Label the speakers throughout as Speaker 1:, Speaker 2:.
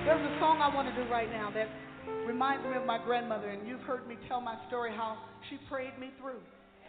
Speaker 1: There's a song I want to do right now that reminds me of my grandmother, and you've heard me tell my story how she prayed me through.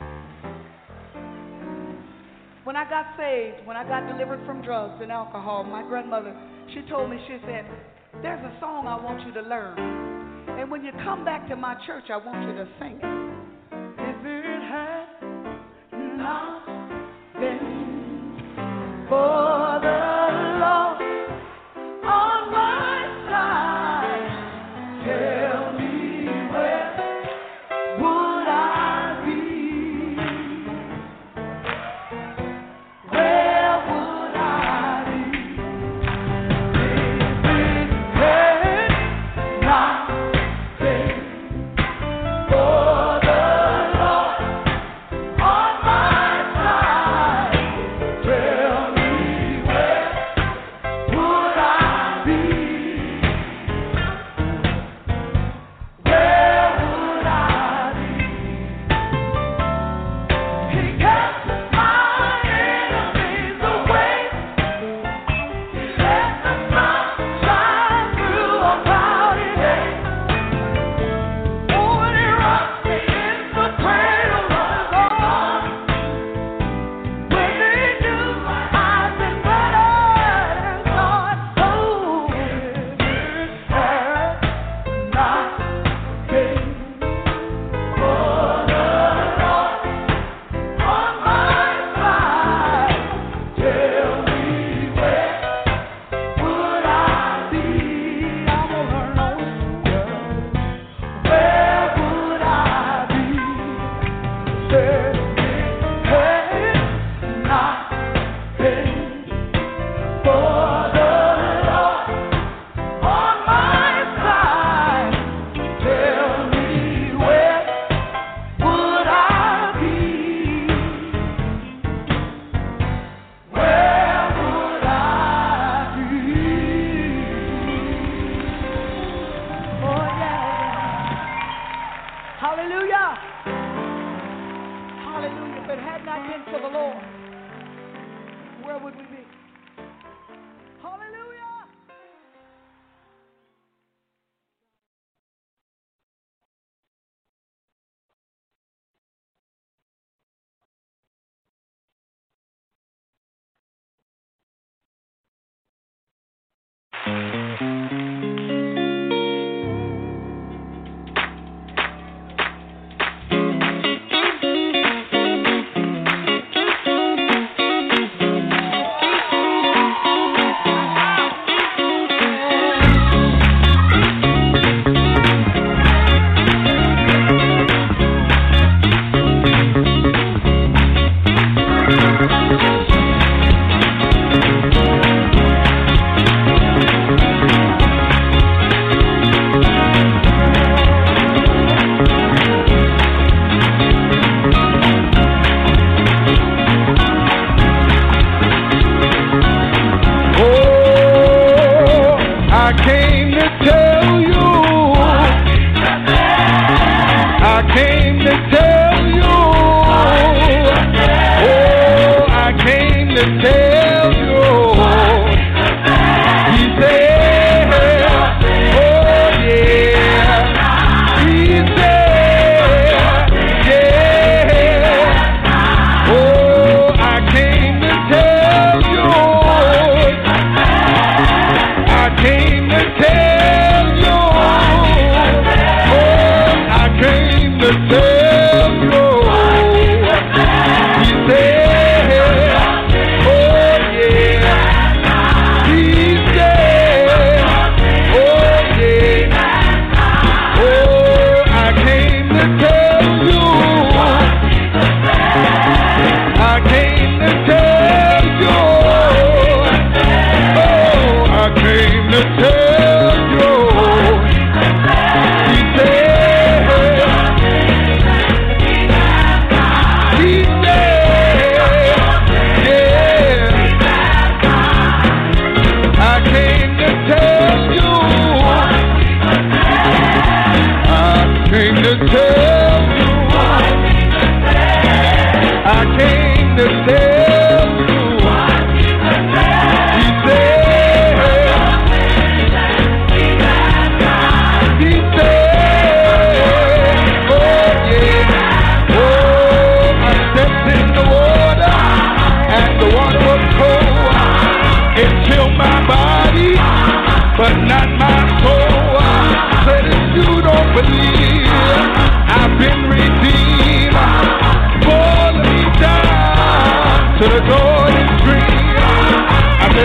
Speaker 1: When I got saved, when I got delivered from drugs and alcohol, my grandmother, she told me, she said, there's a song I want you to learn. And when you come back to my church, I want you to sing it. If it had not been for the Lord on my side, tell me where would I be? Where would I be if it had not been for the Lord on my side? Tell me where would I be? Where would I be? He kept my enemies away. He let the sun shine through a cloudy day. Oh, and he rocked me in the cradle of his arms. When he knew I'd been better than God. Oh, if it had not been for the Lord on my side, tell me where would I be? I wanna know where would I be? Said it had not been for the Lord on my side. Tell me where would I be? Where would I be? Oh yeah. Hallelujah. Hallelujah. If it had not been for the Lord, where would we be? Hallelujah.
Speaker 2: I came to tell you. I came to tell you. Oh, I came to tell you. He said, oh yeah. He said, yeah. Oh, I came to tell you. I came to tell you. Oh, I came to tell you. He said, oh yeah. He said, oh yeah. Oh, I came to tell you. I came to tell you. Oh, I came to tell you. He said,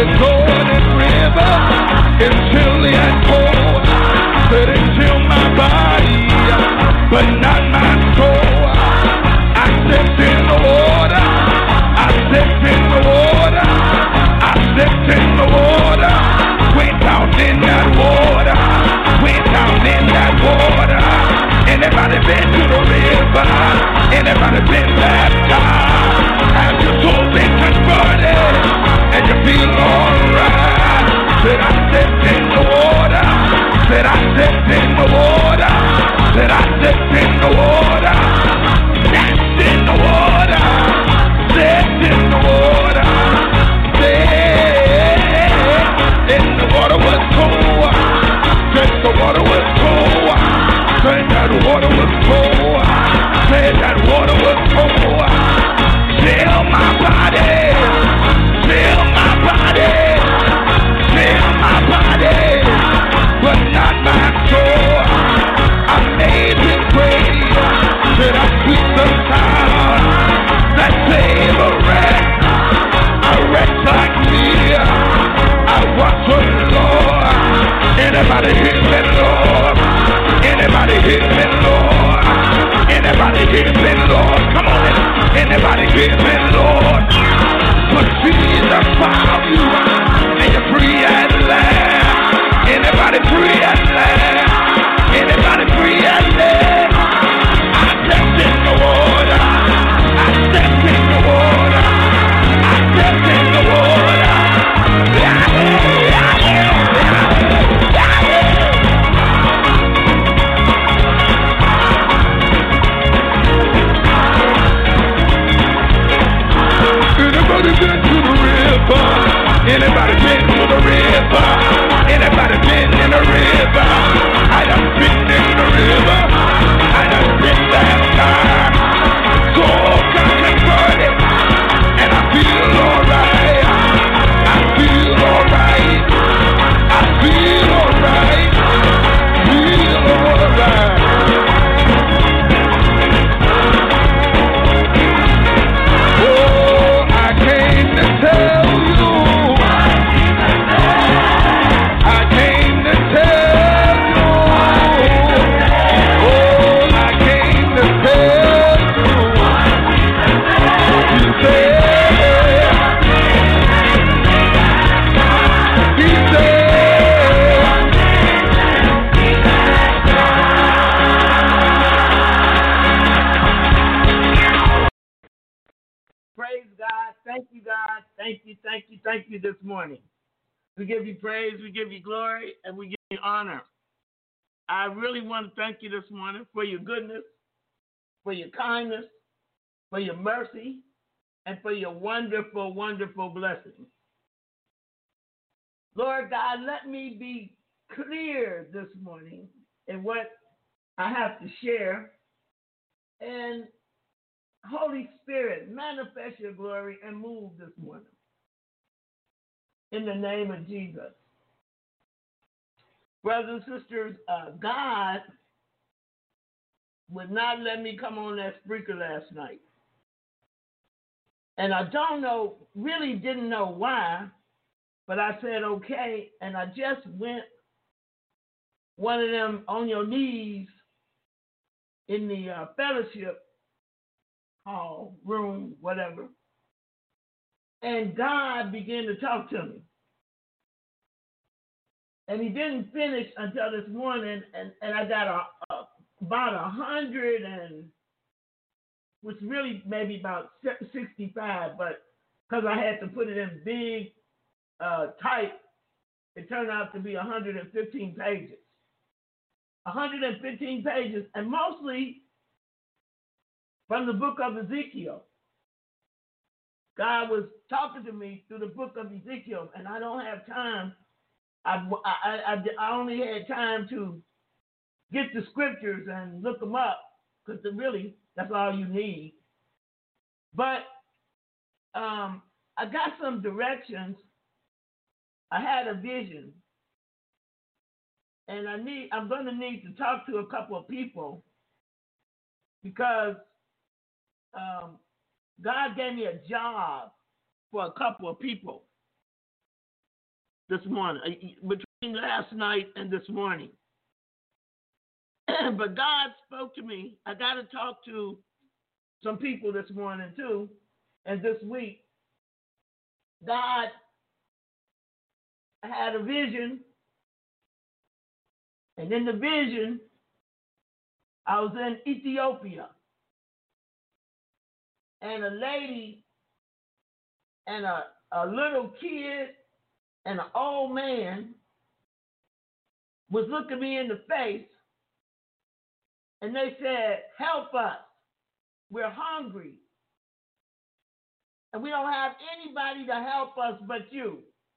Speaker 2: Jordan River is chilly and cold. Said it chill my body, but not my soul. I stepped in the water. I stepped in the water. I stepped in the water. Went down in that water. Went down in that water. Anybody been to the river? Anybody been baptized? Have your soul been converted? And you feel alright? Said I stepped in the water. Said I stepped in the water. Said I stepped in the water. Danced in the water. Stepped in the water. And the water was cold. Said the water was cold. Said that water was cold. Said that water was cold. Chill my body. Chill my body. Chill my body. But not my soul. Amazing grace. Said I sweet the sound that save a wretch. A wretch like me. I was the Lord. Anybody hear me, Lord? Anybody hear me, Lord? Anybody hear me, Lord? Come on in. Anybody hear me, Lord? But Jesus found you, and you're free at last. Anybody free at last? Anybody free at last? I stepped in the water. I stepped in the water. I stepped in the water. Anybody been to the river? Anybody been to the river? Anybody been in the river? I done been in the river. I done been baptized. So got converted, and I feel alright. I feel alright. I feel alright. Feel alright. Oh, I came to tell you. I came to tell you. Oh, I came to tell you. You said. He said.
Speaker 3: Praise God. Thank you, God. Thank you, thank you, thank you this morning. We give you praise, we give you glory, and we give you honor. I really want to thank you this morning for your goodness, for your kindness, for your mercy, and for your wonderful, wonderful blessings. Lord God, let me be clear this morning in what I have to share. And Holy Spirit, manifest your glory and move this morning. In the name of Jesus. Brothers and sisters, God would not let me come on that speaker last night. And I really didn't know why, but I said, okay, and I just went one of them on your knees in the fellowship hall, room, whatever. And God began to talk to me. And he didn't finish until this morning, and I got about 100 and, which really maybe about 65, but because I had to put it in big type, it turned out to be 115 pages. 115 pages, and mostly from the book of Ezekiel. God was talking to me through the book of Ezekiel, and I don't have time. I only had time to get the scriptures and look them up, because really, that's all you need. But I got some directions. I had a vision, and I'm going to need to talk to a couple of people, because God gave me a job for a couple of people. this morning, between last night and this morning. But God spoke to me. I got to talk to some people this morning too, and this week. God had a vision, and in the vision, I was in Ethiopia, and a lady and a little kid and an old man was looking me in the face, and they said, "Help us. We're hungry. And we don't have anybody to help us but you."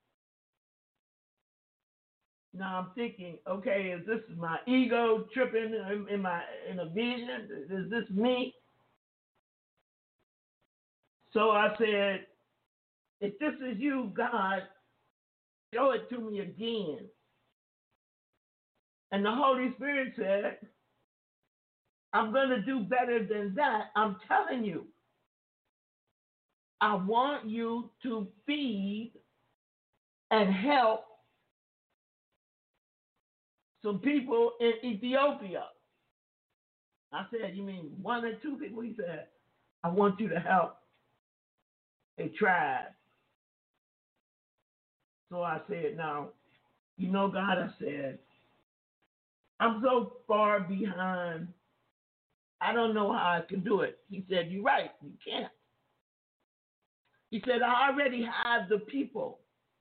Speaker 3: Now I'm thinking, okay, is this my ego tripping in a vision? Is this me? So I said, if this is you, God, show it to me again. And the Holy Spirit said, I'm going to do better than that. I'm telling you. I want you to feed and help some people in Ethiopia. I said, you mean one or two people? He said, I want you to help a tribe. So I said, now, you know, God, I said, I'm so far behind. I don't know how I can do it. He said, you're right, you can't. He said, I already have the people.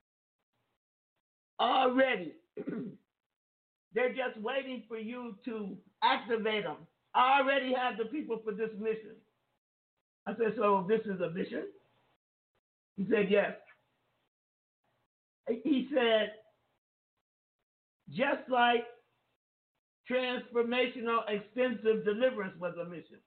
Speaker 3: Already. They're just waiting for you to activate them. I already have the people for this mission. I said, so this is a mission? He said, yes. He said, just like transformational extensive deliverance was a mission.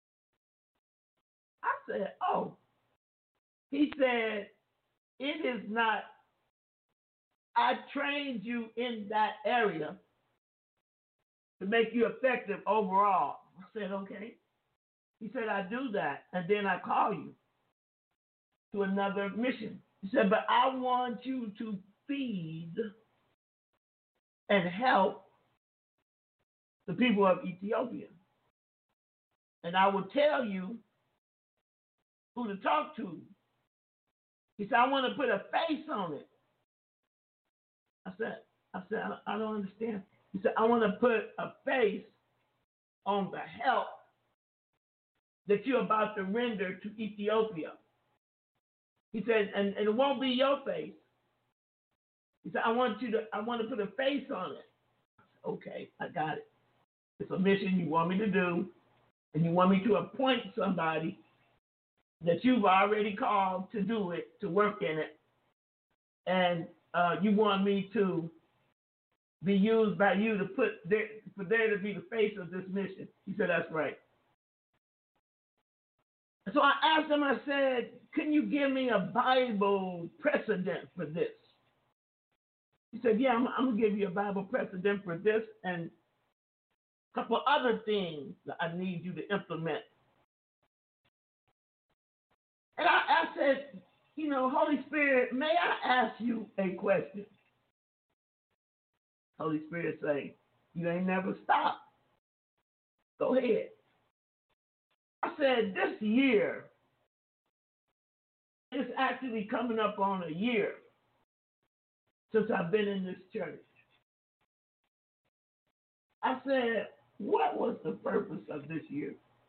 Speaker 3: I said, oh. He said, it is not. I trained you in that area to make you effective overall. I said, okay. He said, I do that, and then I call you to another mission. He said, but I want you to feed and help the people of Ethiopia. And I will tell you who to talk to. He said, I want to put a face on it. I said, I don't understand. He said, I want to put a face on the help that you're about to render to Ethiopia. He said, and it won't be your face. He said, I want to put a face on it. I said, okay, I got it. It's a mission you want me to do, and you want me to appoint somebody that you've already called to do it, to work in it, and you want me to be used by you to for there to be the face of this mission. He said, that's right. So I asked him, I said, can you give me a Bible precedent for this? He said, yeah, I'm going to give you a Bible precedent for this and a couple other things that I need you to implement. And I said, you know, Holy Spirit, may I ask you a question? Holy Spirit say, you ain't never stopped. Go ahead. I said, this year, it's actually coming up on a year since I've been in this church. I said, what was the purpose of this year?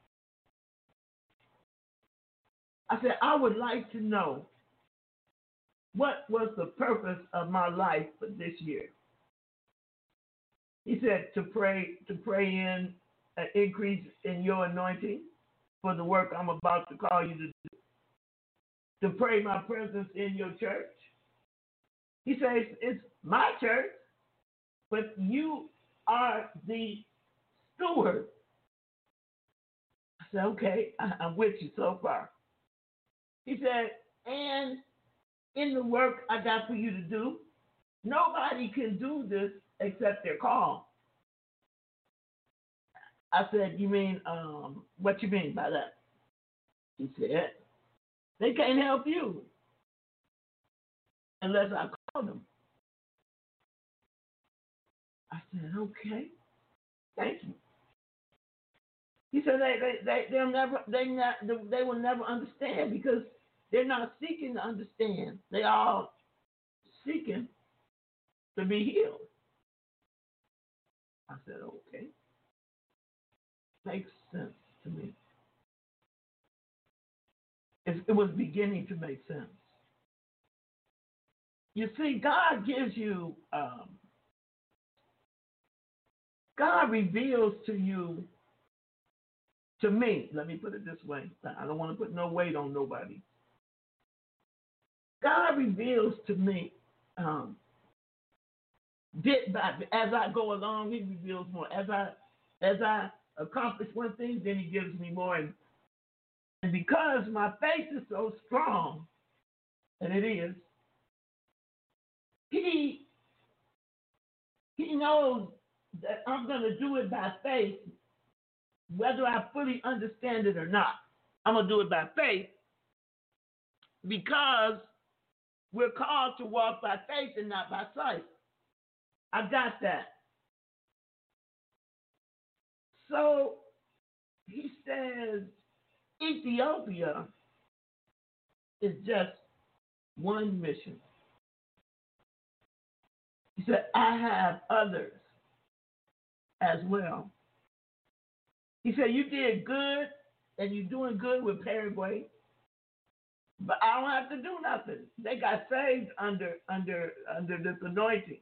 Speaker 3: I said, I would like to know what was the purpose of my life for this year. He said to pray in an increase in your anointing for the work I'm about to call you to do. To pray my presence in your church. He says, it's my church, but you are the steward. I said, okay, I'm with you so far. He said, and in the work I got for you to do, nobody can do this except they're called. I said, you mean, what you mean by that? He said, they can't help you unless I call them. I said, okay, thank you. He said they will never understand because they're not seeking to understand. They are seeking to be healed. I said, okay. Makes sense to me. It was beginning to make sense. You see, God gives you, God reveals to you, to me, let me put it this way. I don't want to put no weight on nobody. God reveals to me, bit by bit, as I go along, He reveals more. As I accomplish one thing, then He gives me more. And because my faith is so strong, and it is, He knows that I'm going to do it by faith, whether I fully understand it or not. I'm going to do it by faith because we're called to walk by faith and not by sight. I got that. So He says Ethiopia is just one mission. He said, I have others as well. He said, you did good and you're doing good with Paraguay, but I don't have to do nothing. They got saved under this anointing.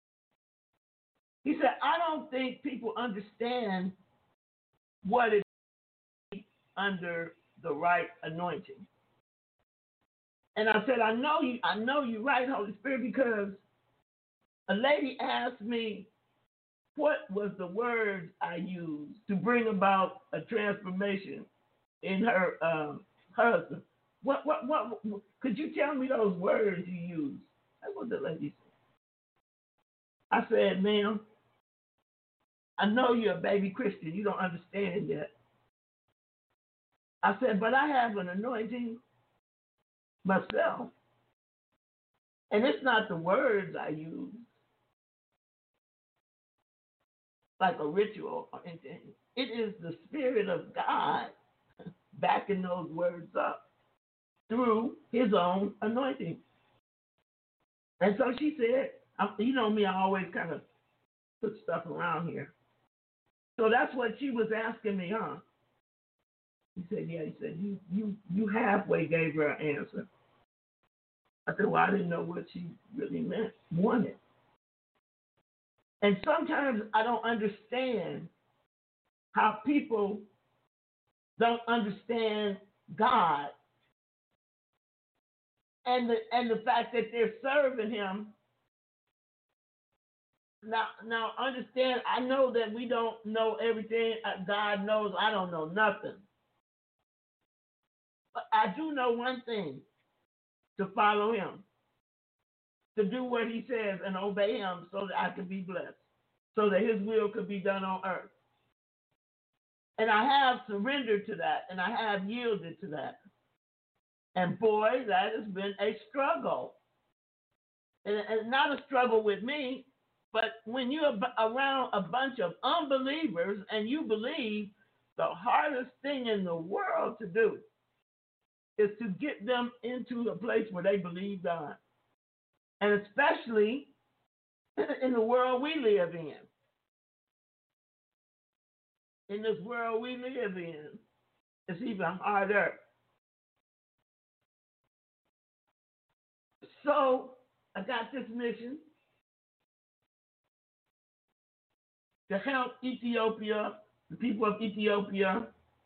Speaker 3: He said, I don't think people understand what it is under the right anointing. And I said, I know you're right, Holy Spirit, because a lady asked me what was the word I used to bring about a transformation in her husband. What could you tell me those words you used? That's what the lady said. I said, ma'am, I know you're a baby Christian. You don't understand yet. I said, but I have an anointing myself. And it's not the words I use, like a ritual or anything. It is the Spirit of God backing those words up through His own anointing. And so she said, you know me, I always kind of put stuff around here. So that's what she was asking me, huh? He said, yeah. He said, you halfway gave her an answer. I said, well, I didn't know what she really wanted. And sometimes I don't understand how people don't understand God and the fact that they're serving Him. Now understand, I know that we don't know everything. God knows I don't know nothing. But I do know one thing, to follow Him, to do what He says and obey Him so that I can be blessed, so that His will could be done on earth. And I have surrendered to that, and I have yielded to that. And boy, that has been a struggle. And not a struggle with me, but when you're around a bunch of unbelievers and you believe, the hardest thing in the world to do is to get them into a place where they believe God. And especially in the world we live in. In this world we live in, it's even harder. So I got this mission to help Ethiopia, the people of Ethiopia,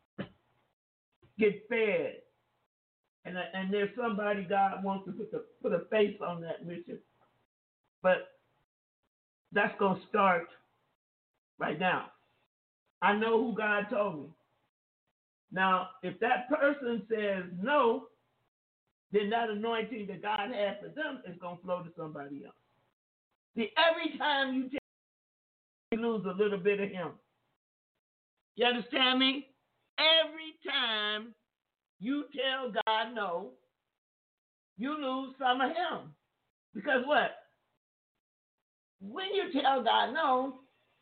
Speaker 3: get fed. And there's somebody God wants to put a face on that mission. But that's going to start right now. I know who God told me. Now, if that person says no, then that anointing that God had for them is going to flow to somebody else. See, every time you lose a little bit of Him. You understand me? Every time you tell God no, you lose some of Him. Because what? when you tell God no,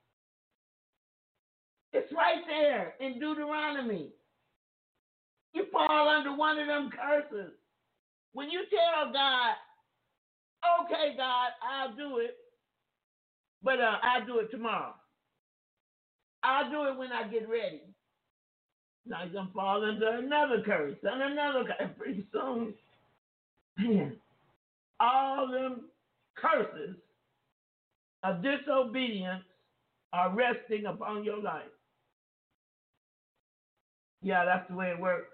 Speaker 3: it's right there in Deuteronomy. You fall under one of them curses. When you tell God, okay, God, I'll do it, but I'll do it tomorrow. I'll do it when I get ready. Now you're going to fall under another curse, and another curse. And pretty soon, man, all them curses of disobedience are resting upon your life. Yeah, that's the way it works.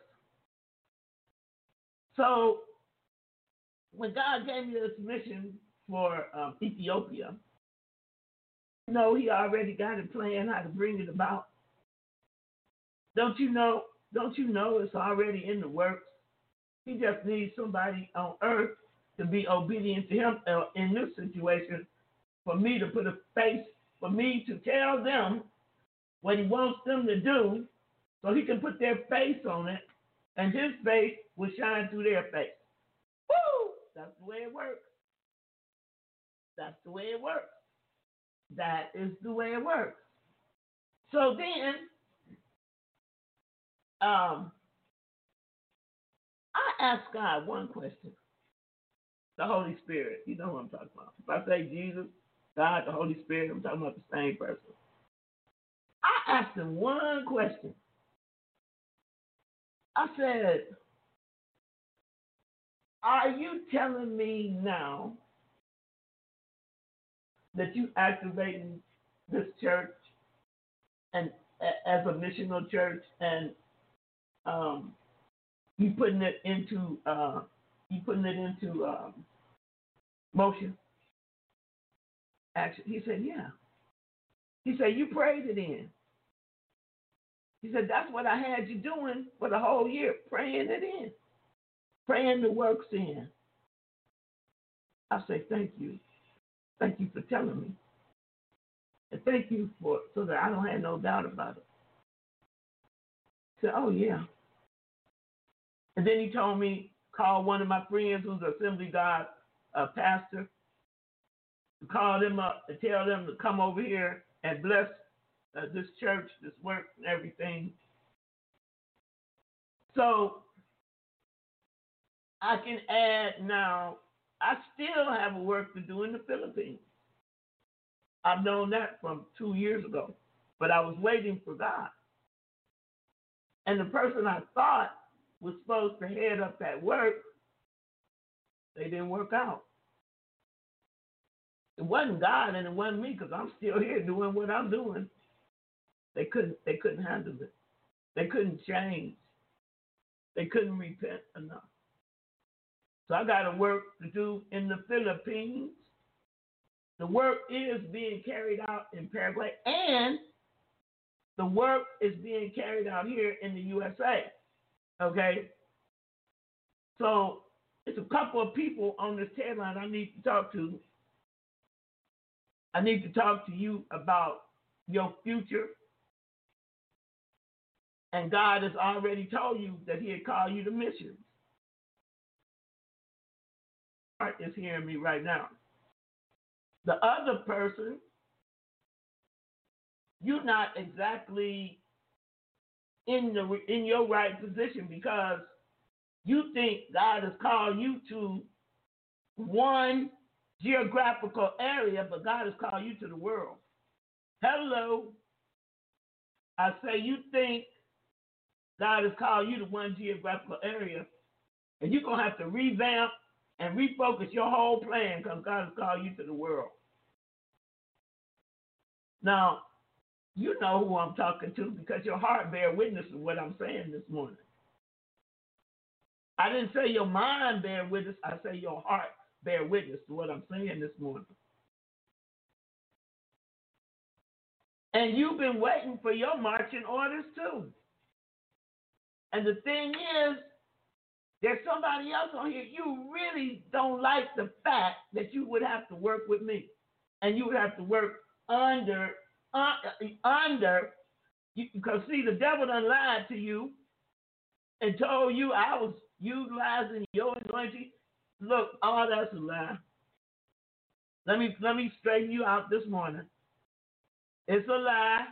Speaker 3: So, when God gave me this mission for Ethiopia, no, he already got a plan how to bring it about. Don't you know it's already in the works? He just needs somebody on earth to be obedient to him in this situation, for me to put a face, for me to tell them what he wants them to do, so he can put their face on it, and his face will shine through their face. Woo! That's the way it works. That's the way it works. That is the way it works. So then, I asked God one question. The Holy Spirit. You know what I'm talking about. If I say Jesus, God, the Holy Spirit, I'm talking about the same person. I asked him one question. I said, are you telling me now that you activating this church and as a missional church, and you putting it into motion? Action. He said, yeah. He said, you prayed it in. He said, that's what I had you doing for the whole year, praying it in, praying the works in. I say, thank you. Thank you for telling me. And thank you so that I don't have no doubt about it. He said, oh, yeah. And then he told me, call one of my friends who's an Assembly God pastor, to call them up and tell them to come over here and bless this church, this work, and everything. So I can add now, I still have a work to do in the Philippines. I've known that from 2 years ago, but I was waiting for God. And the person I thought was supposed to head up that work, they didn't work out. It wasn't God and it wasn't me, because I'm still here doing what I'm doing. They couldn't handle it. They couldn't change. They couldn't repent enough. So I got a work to do in the Philippines. The work is being carried out in Paraguay, and the work is being carried out here in the USA. Okay? So it's a couple of people on this headline I need to talk to. I need to talk to you about your future. And God has already told you that he had called you to missions. Heart is hearing me right now. The other person, you're not exactly in your right position, because you think God has called you to one geographical area, but God has called you to the world. Hello. I say you think God has called you to one geographical area, and you're going to have to revamp and refocus your whole plan, because God has called you to the world. Now, you know who I'm talking to, because your heart bear witness to what I'm saying this morning. I didn't say your mind bear witness. I say your heart bear witness to what I'm saying this morning. And you've been waiting for your marching orders too. And the thing is, there's somebody else on here. You really don't like the fact that you would have to work with me, and you would have to work under, because see, the devil done lied to you and told you I was utilizing your anointing. Look, all that's a lie. Let me straighten you out this morning. It's a lie.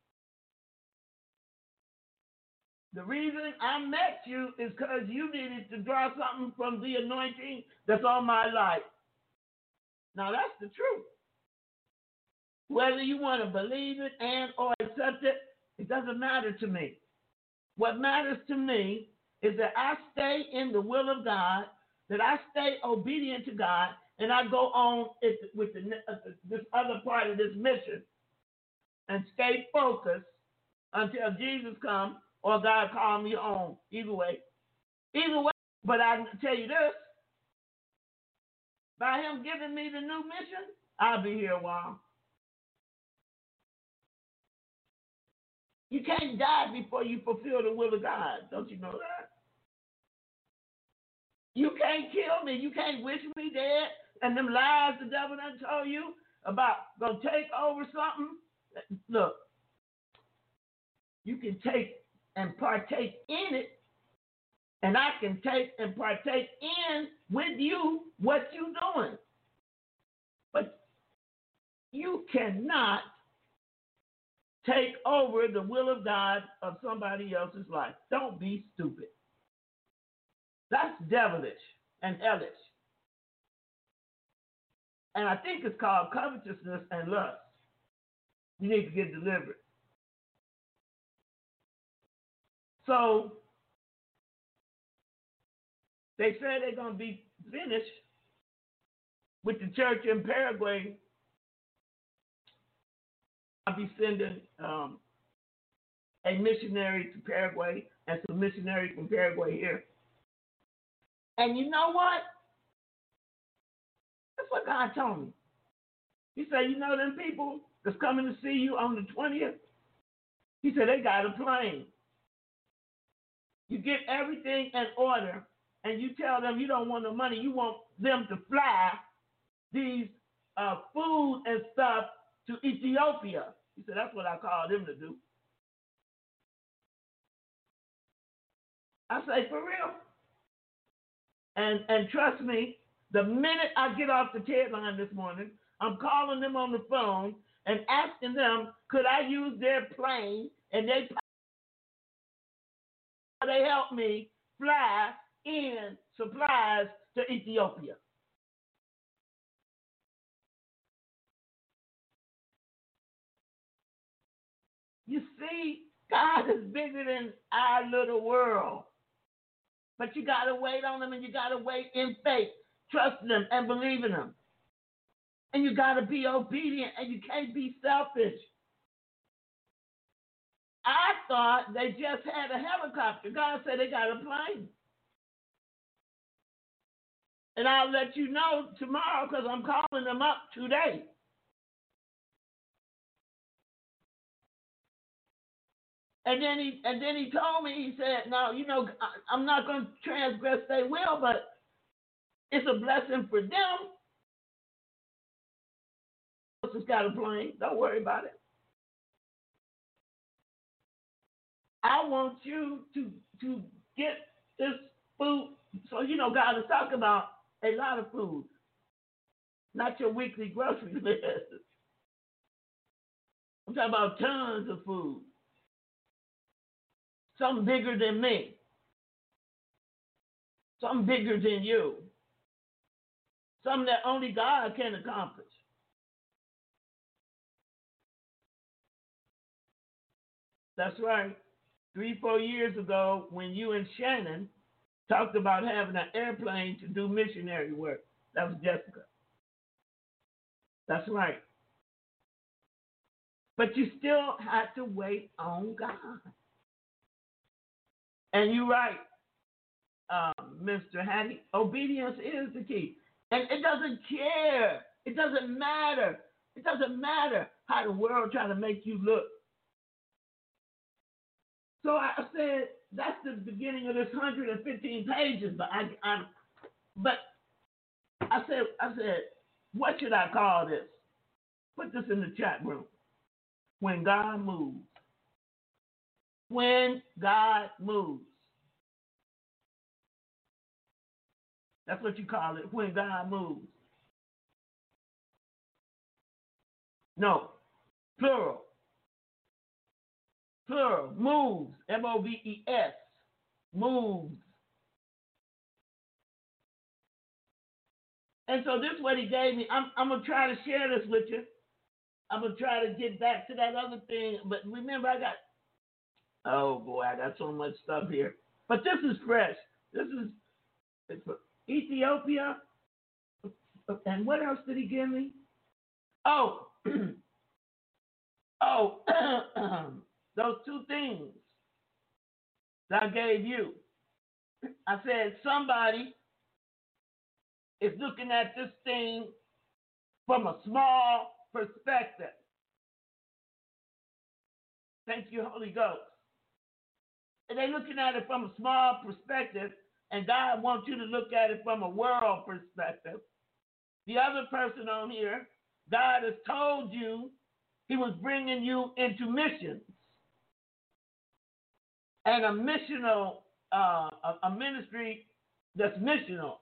Speaker 3: The reason I met you is because you needed to draw something from the anointing that's on my life. Now, that's the truth. Whether you want to believe it and or accept it, it doesn't matter to me. What matters to me is that I stay in the will of God, that I stay obedient to God, and I go on with this other part of this mission and stay focused until Jesus comes or God calls me home. Either way. But I can tell you this. By him giving me the new mission, I'll be here a while. You can't die before you fulfill the will of God. Don't you know that? You can't kill me. You can't wish me dead. And them lies the devil done told you about going to take over something. Look, you can take and partake in it, and I can take and partake in with you what you're doing. But you cannot take over the will of God of somebody else's life. Don't be stupid. That's devilish and hellish. And I think it's called covetousness and lust. You need to get delivered. So they say they're going to be finished with the church in Paraguay. I'll be sending a missionary to Paraguay and some missionaries from Paraguay here. And you know what? That's what God told me. He said, you know them people that's coming to see you on the 20th? He said, they got a plane. You get everything in order, and you tell them you don't want no money. You want them to fly these food and stuff to Ethiopia. He said, that's what I called them to do. I say, for real? And trust me, the minute I get off the TED line this morning, I'm calling them on the phone and asking them, could I use their plane and they help me fly in supplies to Ethiopia. You see, God is bigger than our little world. But you got to wait on him, and you got to wait in faith, trusting him and believing him. And you got to be obedient, and you can't be selfish. I thought they just had a helicopter. God said they got a plane. And I'll let you know tomorrow because I'm calling them up today. And then he told me, he said, no, you know, I'm not going to transgress their will, but it's a blessing for them. Just got a plane. Don't worry about it. I want you to get this food. So, you know, God is talking about a lot of food, not your weekly grocery list. I'm talking about tons of food. Something bigger than me. Something bigger than you. Something that only God can accomplish. That's right. 3-4 years ago, when you and Shannon talked about having an airplane to do missionary work, that was Jessica. That's right. But you still have to wait on God. And you're right, Mr. Hattie. Obedience is the key. And it doesn't care. It doesn't matter. It doesn't matter how the world trying to make you look. So I said, that's the beginning of this 115 pages. But I said, what should I call this? Put this in the chat room. When God moves. When God moves. That's what you call it, when God moves. No, plural. Plural. Moves. M-O-V-E-S. Moves. And so this is what he gave me. I'm going to try to share this with you. I'm going to try to get back to that other thing. But remember, I got so much stuff here. But this is fresh. It's for Ethiopia. And what else did he give me? Those two things that I gave you. I said somebody is looking at this thing from a small perspective. Thank you, Holy Ghost. And they're looking at it from a small perspective, and God wants you to look at it from a world perspective. The other person on here, God has told you he was bringing you into missions and a missional, a ministry that's missional.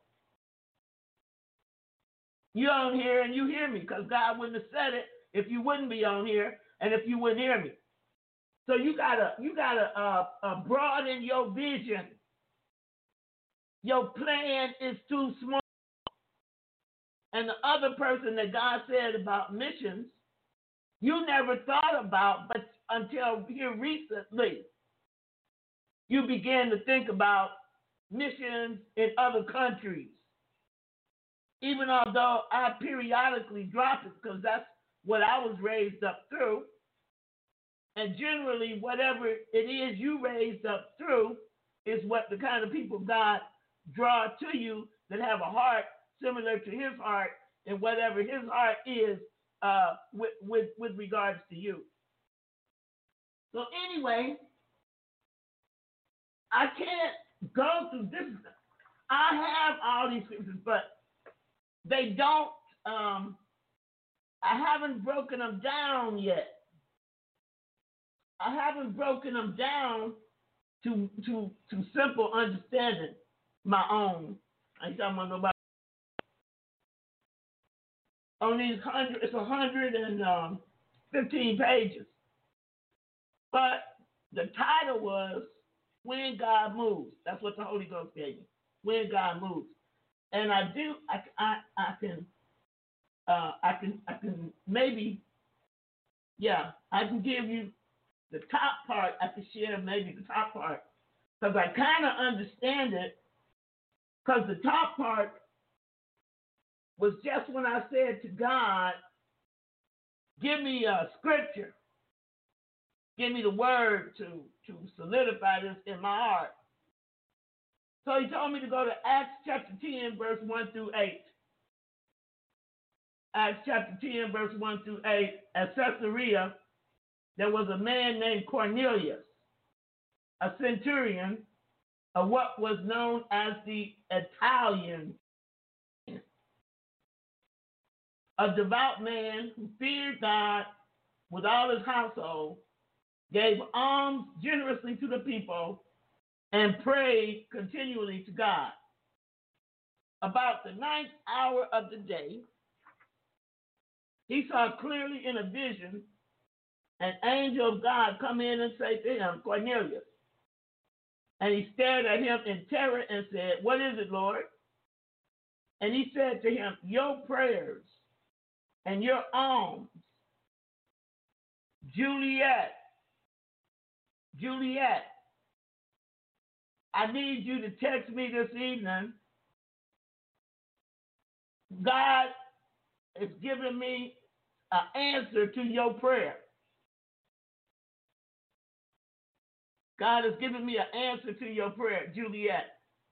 Speaker 3: You're on here and you hear me because God wouldn't have said it if you wouldn't be on here and if you wouldn't hear me. So you gotta broaden your vision. Your plan is too small. And the other person that God said about missions, you never thought about, but until here recently, you began to think about missions in other countries. Even although I periodically drop it because that's what I was raised up through. And generally, whatever it is you raised up through is what the kind of people God draw to you that have a heart similar to his heart and whatever his heart is with regards to you. So anyway, I can't go through this. I have all these scriptures, but they don't, I haven't broken them down yet. I haven't broken them down to simple understanding my own. I ain't talking about nobody. On these 115 pages. But the title was When God Moves. That's what the Holy Ghost gave me. When God Moves. And I can give you the top part. I can share maybe the top part because I kind of understand it. Because the top part was just when I said to God, give me a scripture, give me the word to solidify this in my heart. So he told me to go to Acts chapter 10, verse 1 through 8. Acts chapter 10, verse 1 through 8. At Caesarea, there was a man named Cornelius, a centurion of what was known as the Italian, a devout man who feared God with all his household, gave alms generously to the people, and prayed continually to God. About the 9th hour of the day, he saw clearly in a vision an angel of God come in and say to him, Cornelius. And he stared at him in terror and said, what is it, Lord? And he said to him, your prayers and your alms, Juliet, I need you to text me this evening. God is giving me an answer to your prayer. God has given me an answer to your prayer, Juliet.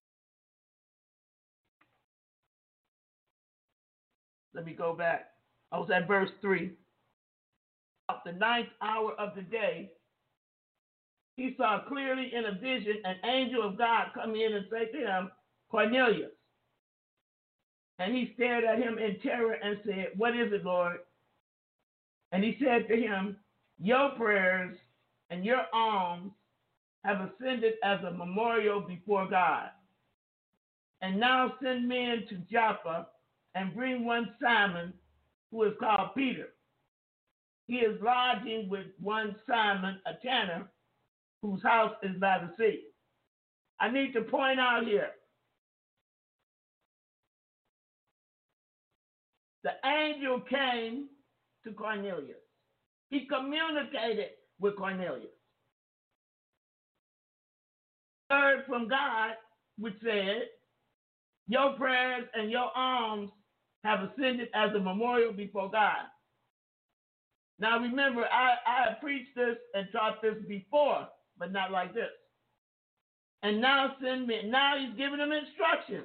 Speaker 3: Let me go back. I was at verse 3. At the 9th hour of the day, he saw clearly in a vision an angel of God come in and say to him, Cornelius. And he stared at him in terror and said, what is it, Lord? And he said to him, your prayers and your alms have ascended as a memorial before God. And now send men to Joppa and bring one Simon, who is called Peter. he is lodging with one Simon, a tanner, whose house is by the sea. I need to point out here, the angel came to Cornelius. He communicated with Cornelius. Heard from God, which said, your prayers and your alms have ascended as a memorial before God. Now remember, I have preached this and taught this before, but not like this. And now send me, now he's giving them instructions.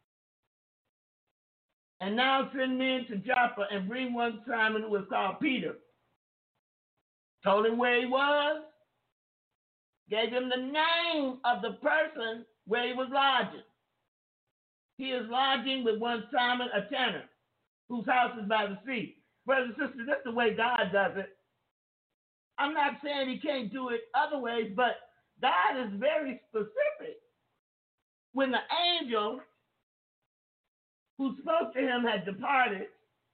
Speaker 3: And now send men to Joppa and bring one Simon who is called Peter. Told him where he was, gave him the name of the person where he was lodging. He is lodging with one Simon, a tanner, whose house is by the sea. Brothers and sisters, that's the way God does it. I'm not saying he can't do it other ways, but God is very specific. When the angel who spoke to him had departed,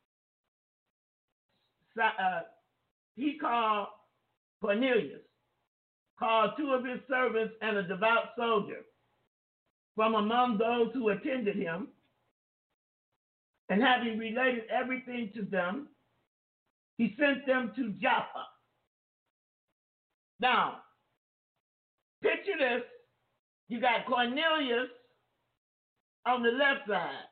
Speaker 3: he called Cornelius, called two of his servants and a devout soldier from among those who attended him, and having related everything to them, he sent them to Joppa. Now, picture this. You got Cornelius on the left side.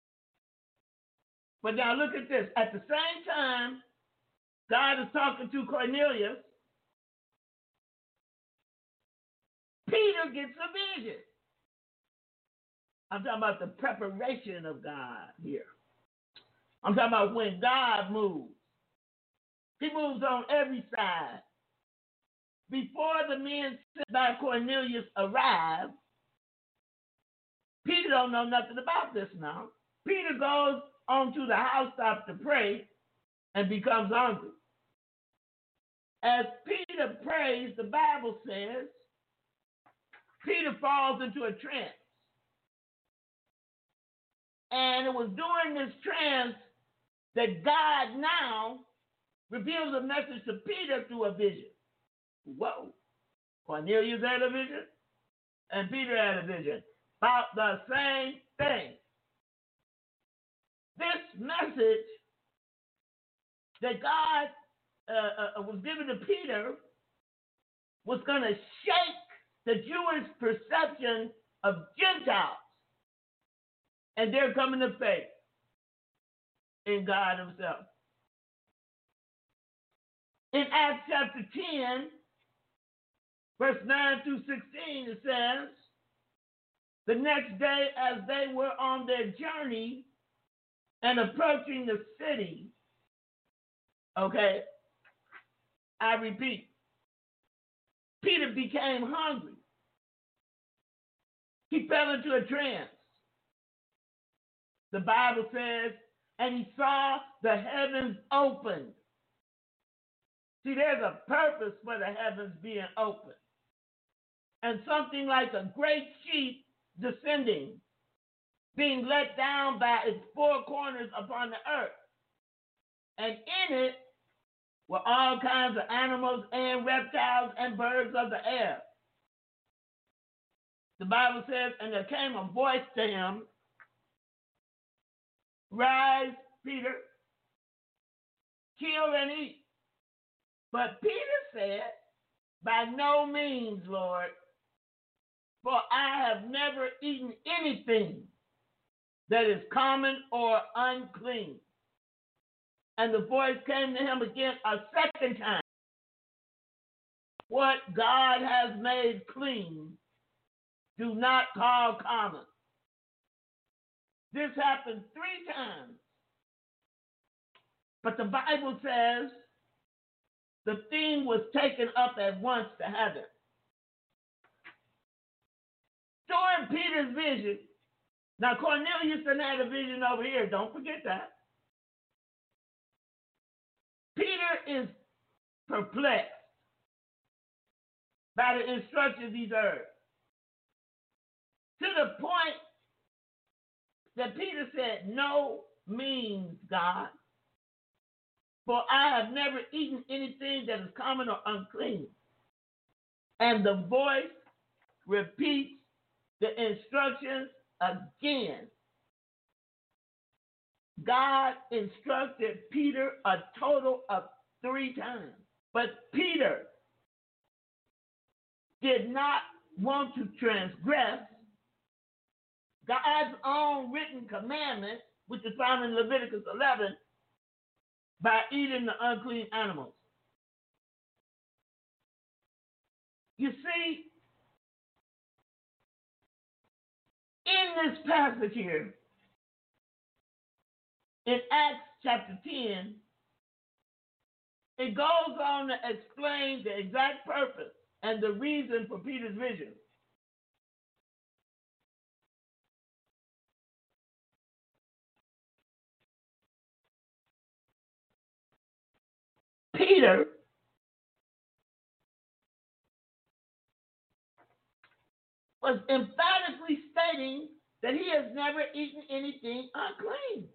Speaker 3: But now look at this. At the same time, God is talking to Cornelius. Peter gets a vision. I'm talking about the preparation of God here. I'm talking about when God moves. He moves on every side. Before the men sent by Cornelius arrive, Peter don't know nothing about this now. Peter goes onto the housetop to pray and becomes hungry. As Peter prays, the Bible says, Peter falls into a trance. And it was during this trance that God now reveals a message to Peter through a vision. Whoa. Cornelius had a vision, and Peter had a vision about the same thing. This message that God was given to Peter was going to shake the Jewish perception of Gentiles and their coming to faith in God himself. In Acts chapter 10, verse 9 through 16, it says, the next day as they were on their journey and approaching the city, okay, I repeat, Peter became hungry. He fell into a trance. The Bible says, and he saw the heavens opened. See, there's a purpose for the heavens being open. And something like a great sheet descending, being let down by its four corners upon the earth. And in it were all kinds of animals and reptiles and birds of the air. The Bible says, and there came a voice to him, rise, Peter, kill and eat. But Peter said, by no means, Lord, for I have never eaten anything that is common or unclean. And the voice came to him again a second time. What God has made clean, do not call common. This happened 3 times. But the Bible says the thing was taken up at once to heaven. During Peter's vision, now Cornelius had a vision over here, don't forget that. Peter is perplexed by the instructions he's heard. To the point that Peter said, no means, God. for I have never eaten anything that is common or unclean. And the voice repeats the instructions again. God instructed Peter a total of 3 times. But Peter did not want to transgress God's own written commandment, which is found in Leviticus 11, by eating the unclean animals. You see, in this passage here, in Acts chapter 10, it goes on to explain the exact purpose and the reason for Peter's vision. Peter was emphatically stating that he has never eaten anything unclean.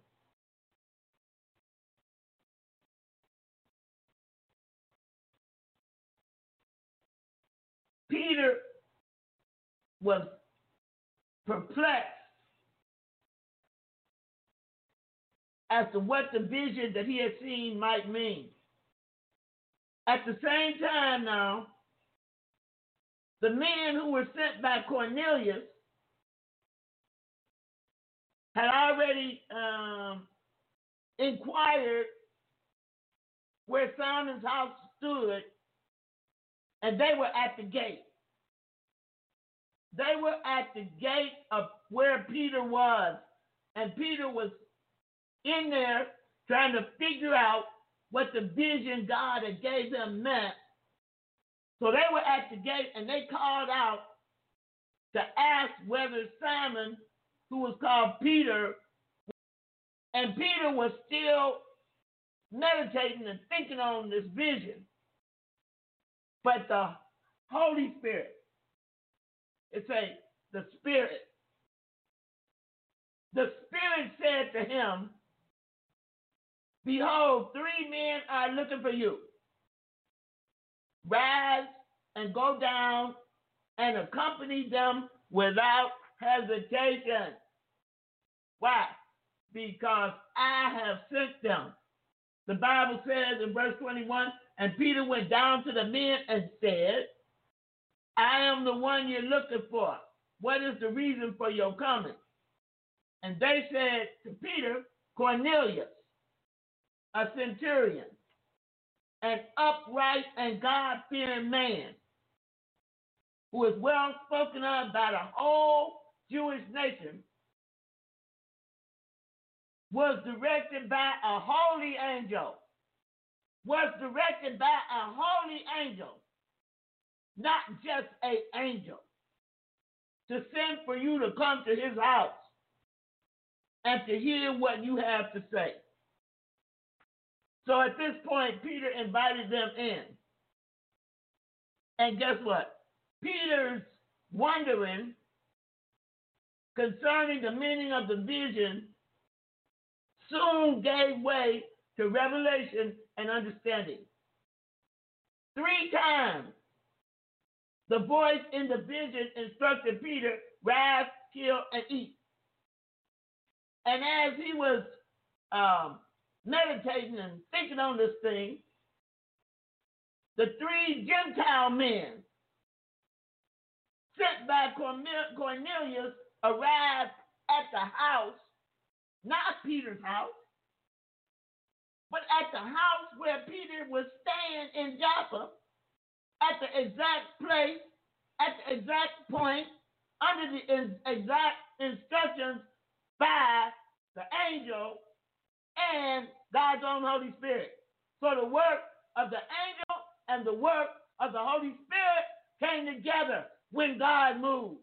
Speaker 3: Peter was perplexed as to what the vision that he had seen might mean. At the same time now, the men who were sent by Cornelius had already inquired where Simon's house stood, and they were at the gate. They were at the gate of where Peter was, and Peter was in there trying to figure out what the vision God had gave them meant. So they were at the gate, and they called out to ask whether Simon, who was called Peter, and Peter was still meditating and thinking on this vision. But the Holy Spirit, the Spirit said to him, "Behold, 3 men are looking for you. Rise and go down and accompany them without hesitation." Why? Because I have sent them. The Bible says in verse 21, and Peter went down to the men and said, "I am the one you're looking for. What is the reason for your coming?" And they said to Peter, "Cornelius, a centurion, an upright and God-fearing man, who is well spoken of by the whole Jewish nation, was directed by a holy angel, not just an angel, to send for you to come to his house and to hear what you have to say." So at this point, Peter invited them in. And guess what? Peter's wondering concerning the meaning of the vision soon gave way to revelation and understanding. 3 times, the voice in the vision instructed Peter, "Rise, kill, and eat." And as he was meditating and thinking on this thing, the 3 Gentile men sent by Cornelius arrived at the house, not Peter's house, but at the house where Peter was staying in Joppa, at the exact place, at the exact point, under the exact instructions by the angel and God's own Holy Spirit. So the work of the angel and the work of the Holy Spirit came together when God moved.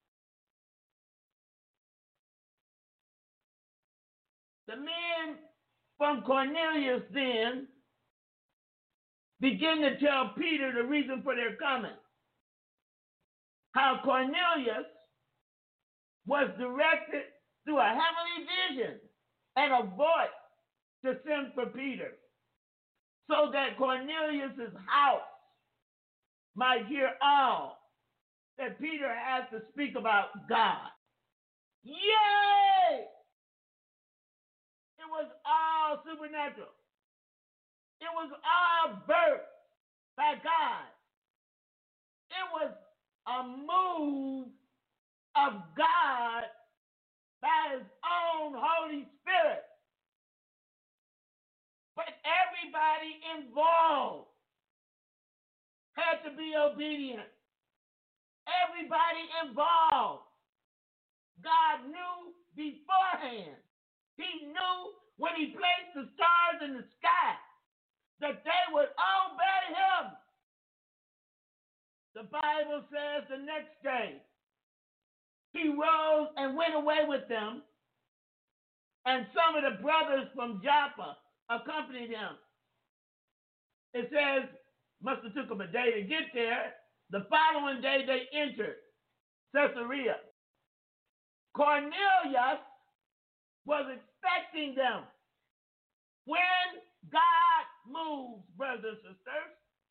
Speaker 3: The men from Cornelius then begin to tell Peter the reason for their coming. How Cornelius was directed through a heavenly vision and a voice to send for Peter. so that Cornelius' house might hear all that Peter has to speak about God. Yay! It was all supernatural. It was all birthed by God. It was a move of God by his own Holy Spirit. But everybody involved had to be obedient. Everybody involved. God knew beforehand. He knew when he placed the stars in the sky that they would obey him. The Bible says the next day he rose and went away with them, and some of the brothers from Joppa accompanied him. It says, must have took them a day to get there. The following day they entered Caesarea. Cornelius was expecting them. When God moves, brothers and sisters,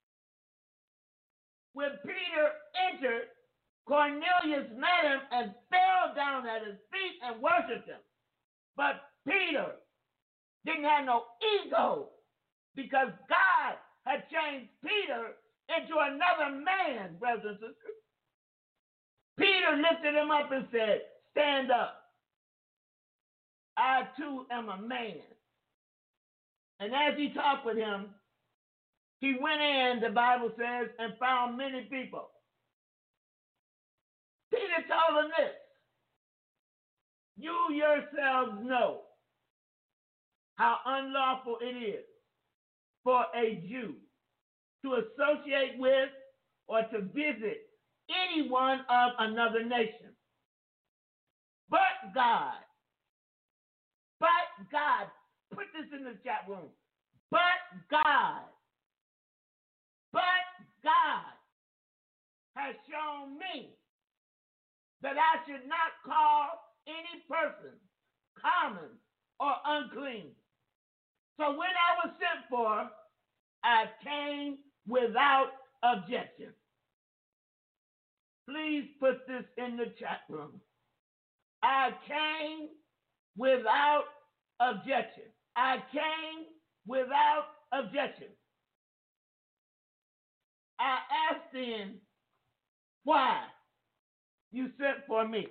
Speaker 3: when Peter entered, Cornelius met him and fell down at his feet and worshiped him. But Peter didn't have no ego because God had changed Peter into another man, brothers and sisters. Peter lifted him up and said, stand up. I too am a man. And as he talked with him, he went in, the Bible says, and found many people. Peter told them this: you yourselves know how unlawful it is for a Jew to associate with or to visit anyone of another nation. But God, put this in the chat room. But God has shown me that I should not call any person common or unclean. So when I was sent for, I came without objection. Please put this in the chat room. I came without objection. I came without objection. I asked then, why you sent for me?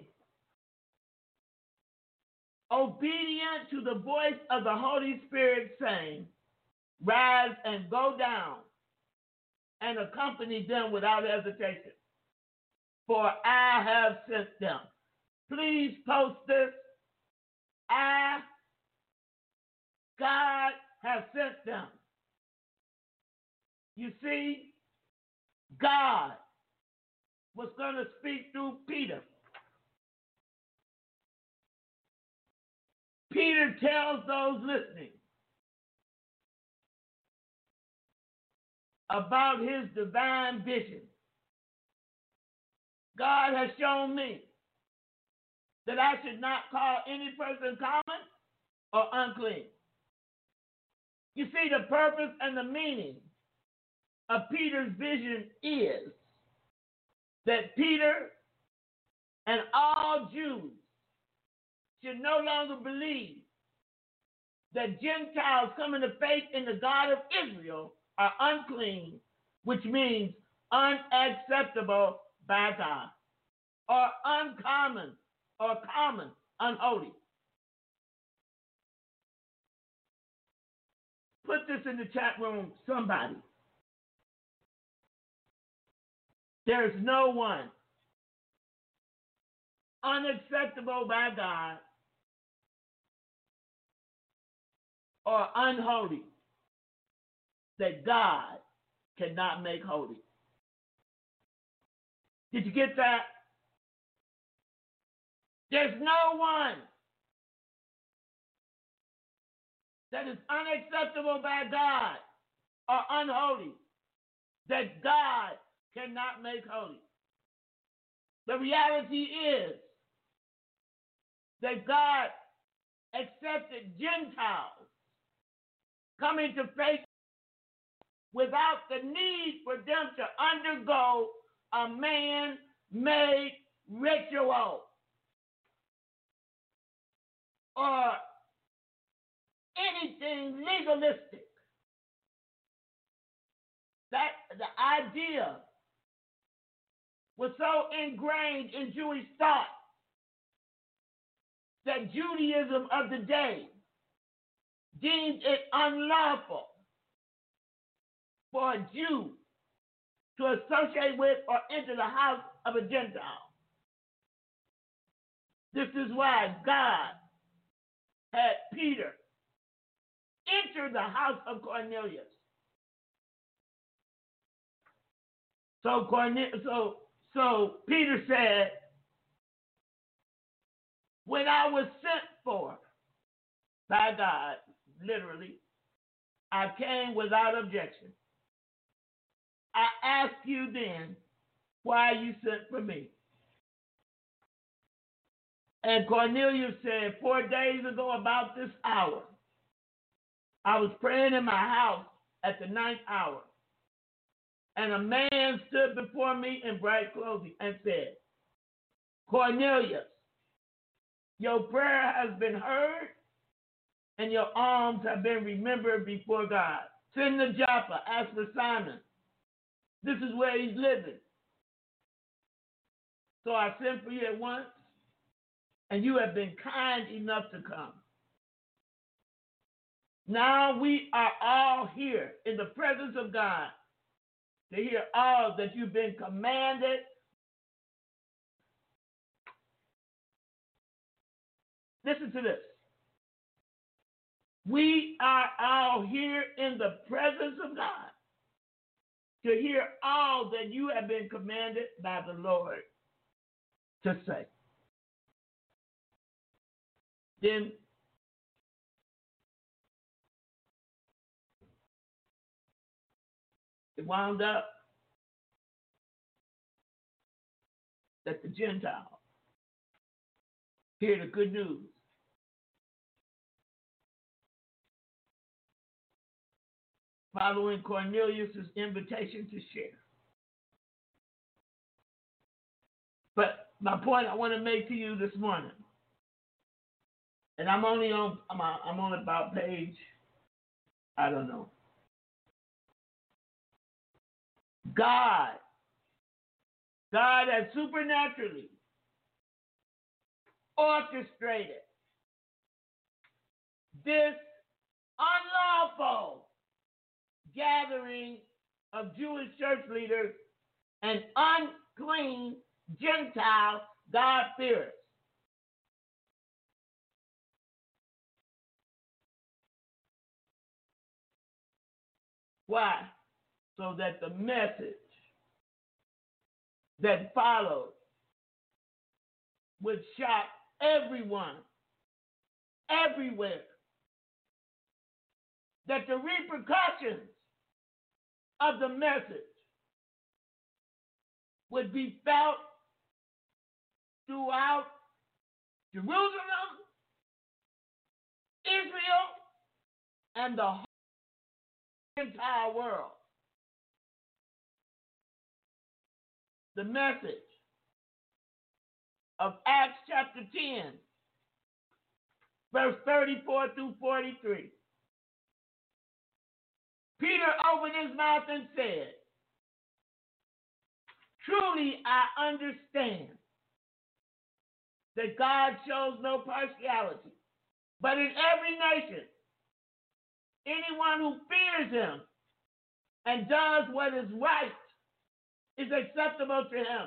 Speaker 3: Obedient to the voice of the Holy Spirit saying, rise and go down, and accompany them without hesitation, for I have sent them. Please post this. God has sent them. You see, God was going to speak through Peter. Peter tells those listening about his divine vision. God has shown me that I should not call any person common or unclean. You see, the purpose and the meaning of Peter's vision is that Peter and all Jews should no longer believe that Gentiles coming to faith in the God of Israel are unclean, which means unacceptable by God, or uncommon, or common, unholy. Put this in the chat room, somebody. There is no one unacceptable by God or unholy that God cannot make holy. Did you get that? There's no one that is unacceptable by God or unholy that God cannot make holy. The reality is that God accepted Gentiles coming to faith without the need for them to undergo a man-made ritual or anything legalistic. That the idea was so ingrained in Jewish thought that Judaism of the day deemed it unlawful for a Jew to associate with or enter the house of a Gentile. This is why God had Peter enter the house of Cornelius. So Peter said, when I was sent for by God, literally, I came without objection. I ask you then, why you sent for me? And Cornelius said, 4 days ago about this hour, I was praying in my house at the 9th hour, and a man stood before me in bright clothing and said, Cornelius, your prayer has been heard, and your alms have been remembered before God. Send to Joppa, ask for Simon. This is where he's living. So I sent for you at once, and you have been kind enough to come. Now we are all here in the presence of God to hear all that you've been commanded. Listen to this. We are all here in the presence of God to hear all that you have been commanded by the Lord to say. Then it wound up that the Gentiles hear the good news. Following Cornelius' invitation to share. But my point I want to make to you this morning, and I'm on about page, I don't know. God has supernaturally orchestrated this unlawful gathering of Jewish church leaders and unclean Gentile God-fearers. Why? So that the message that followed would shock everyone, everywhere. That the repercussions of the message would be felt throughout Jerusalem, Israel, and the whole entire world. The message of Acts chapter 10, verse 34 through 43. Peter opened his mouth and said, truly I understand that God shows no partiality, but in every nation, anyone who fears him and does what is right is acceptable to him.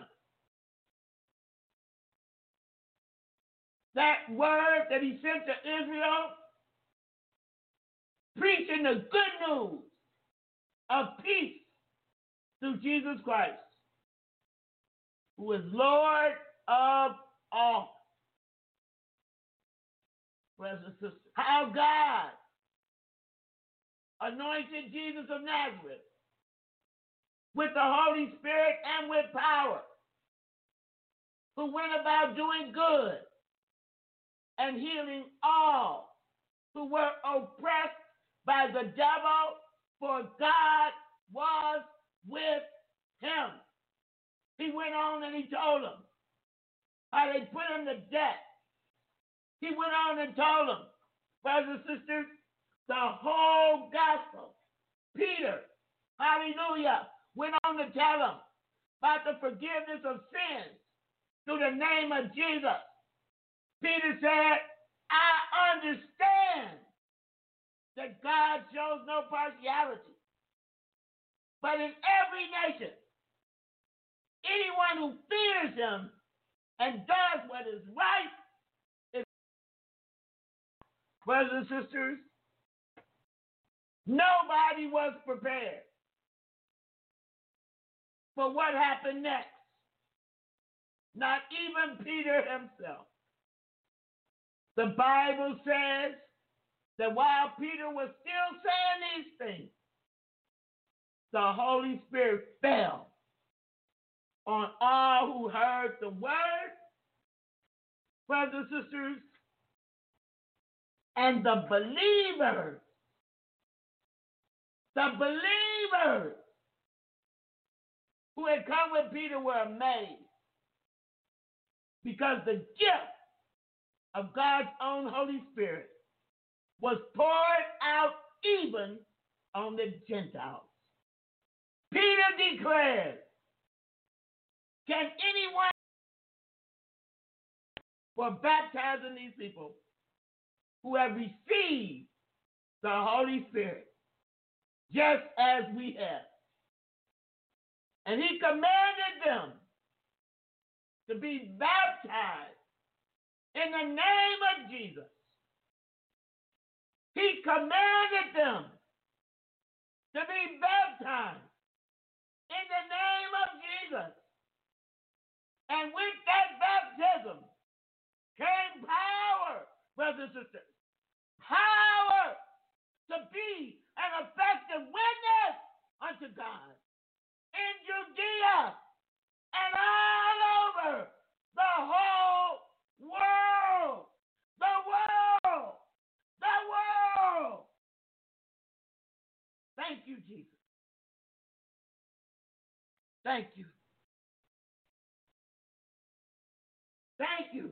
Speaker 3: That word that he sent to Israel, preaching the good news of peace through Jesus Christ, who is Lord of all. Brothers and sisters, how God anointed Jesus of Nazareth with the Holy Spirit and with power, who went about doing good and healing all who were oppressed by the devil, for God was with him. He went on and he told them how they put him to death. He went on and told them, brothers and sisters, the whole gospel. Peter, hallelujah, went on to tell them about the forgiveness of sins through the name of Jesus. Peter said, I understand that God shows no partiality, but in every nation, anyone who fears him and does what is right is. Brothers and sisters, nobody was prepared for what happened next. Not even Peter himself. The Bible says that while Peter was still saying these things, the Holy Spirit fell on all who heard the word, brothers and sisters, and the believers who had come with Peter were amazed because the gift of God's own Holy Spirit was poured out even on the Gentiles. Peter declared, can anyone for baptizing these people who have received the Holy Spirit just as we have? And he commanded them to be baptized in the name of Jesus. He commanded them to be baptized in the name of Jesus. And with that baptism came power, brothers and sisters. Power to be an effective witness unto God in Judea and all over the whole world. The world. The world. Thank you, Jesus. Thank you. Thank you.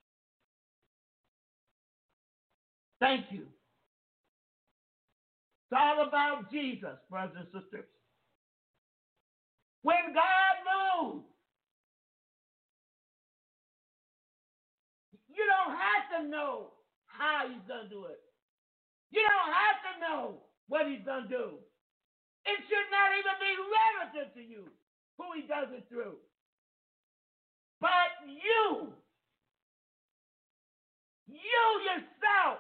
Speaker 3: Thank you. It's all about Jesus, brothers and sisters. When God moves, you don't have to know how he's going to do it. You don't have to know what he's going to do. It should not even be relative to you who he does it through. But you yourself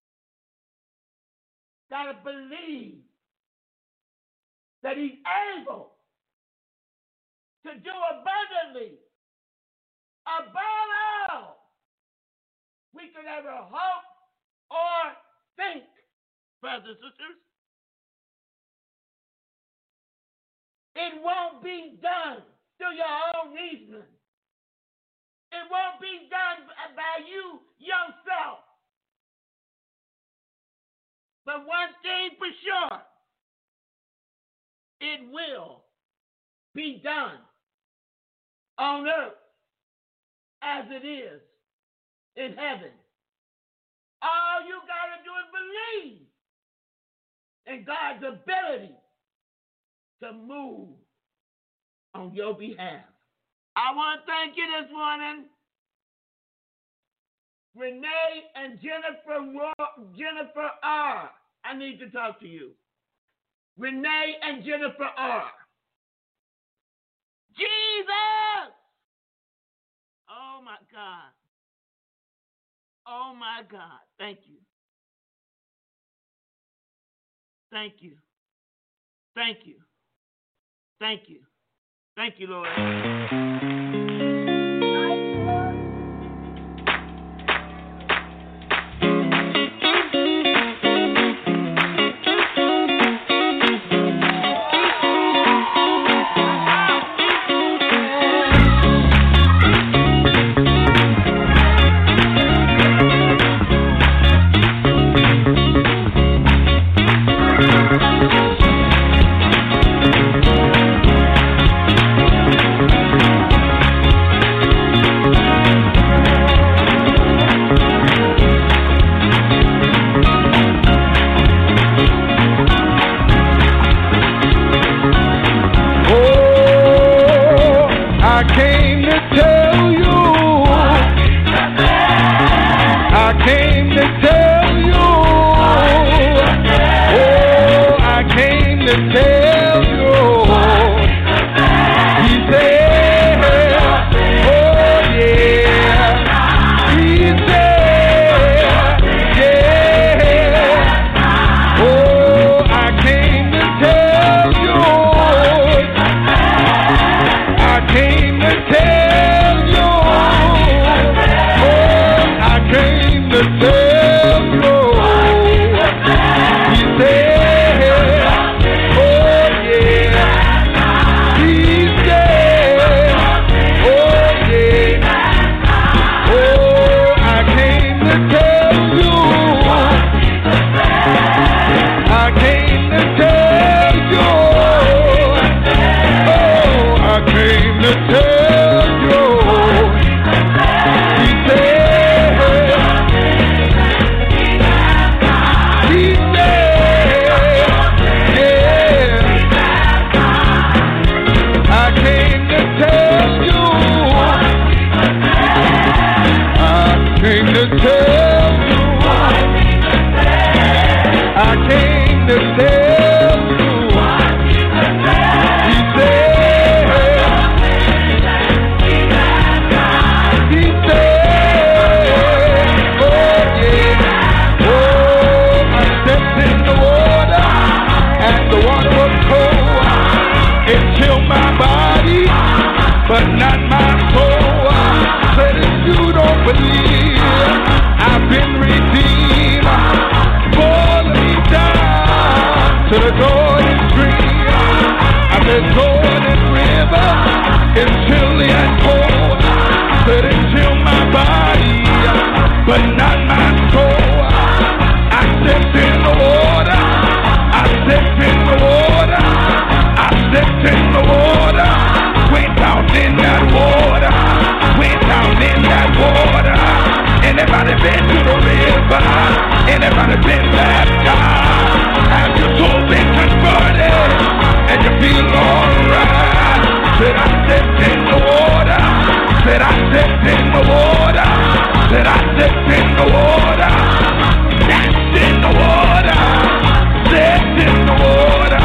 Speaker 3: got to believe that he's able to do abundantly above all we could ever hope or think, brothers and sisters. It won't be done through your own reasoning. It won't be done by you yourself. But one thing for sure, it will be done on earth as it is in heaven. All you got to do is believe in God's ability to move on your behalf. I want to thank you this morning, Renee and Jennifer R. I need to talk to you. Renee and Jennifer R. Jesus! Oh, my God. Oh, my God. Thank you. Thank you. Thank you. Thank you. Thank you, Lord.
Speaker 2: came to tell you. I came to tell you. Oh, I came to tell you. He said, oh yeah. He said, yeah. Oh, I came to tell you. I came to tell you. Oh, I came to tell you. He said, oh yeah. He said, oh yeah. Oh, I came to tell you. I came to tell you. Oh, I came to tell you. He said, yeah. I came to tell you. I came to tell you. I came to tell you. He said, he said, oh yeah. Oh, I stepped in the water and the water was cold. It killed my body, but not my soul. Said if you don't believe, I've been redeemed. Follow me down to the Jordan Stream. I'm the Jordan River. It's chilly and cold. Said it killed my body, but not my soul. I stepped in the water. I stepped in the water. I stepped in the water. Went down in that water. Went down in that water. Anybody been to the river? Anybody been baptized? Have your soul been converted? And you feel alright? Said I stepped in the water. Said I stepped in the water. Said I stepped in the water. Danced in the water. Stepped in the water.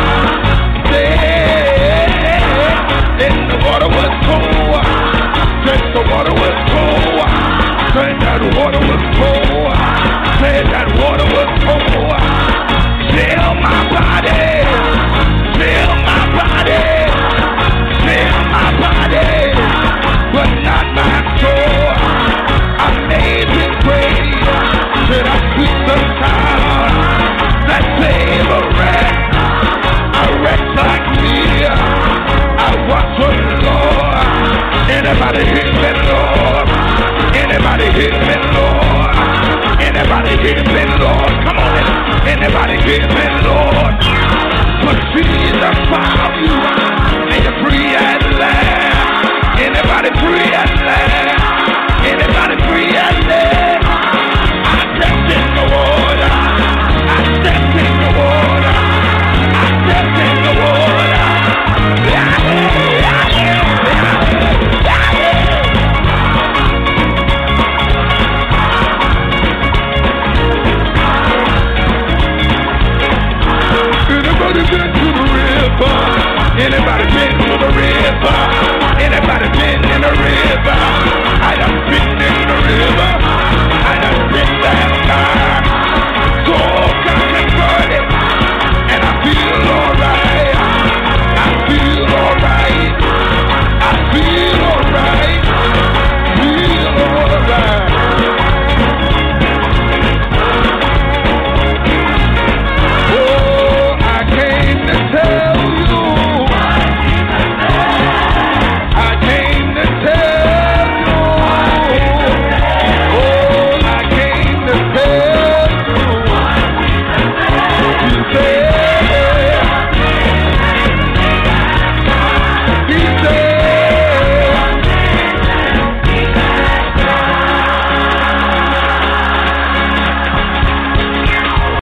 Speaker 2: And the water was cold. Said the water was cold. Said that water was cold. Said that water was cold. Chill my body. Chill my body. Chill my body. But not my soul. Amazing grace. Said I sweet the sound that save a wretch. A wretch like me. I was the Lord. Anybody hear me, Lord? Anybody hear me, Lord? Anybody hear me, Lord? Come on, anybody hear me, Lord? But Jesus found you, and you're free at last. Anybody free at last? Anybody free at last? I stepped in the water. I stepped in the water. I stepped in the water. Anybody been to the river? Anybody been to the river? Anybody been in the river? I done been in the river. I done been baptized.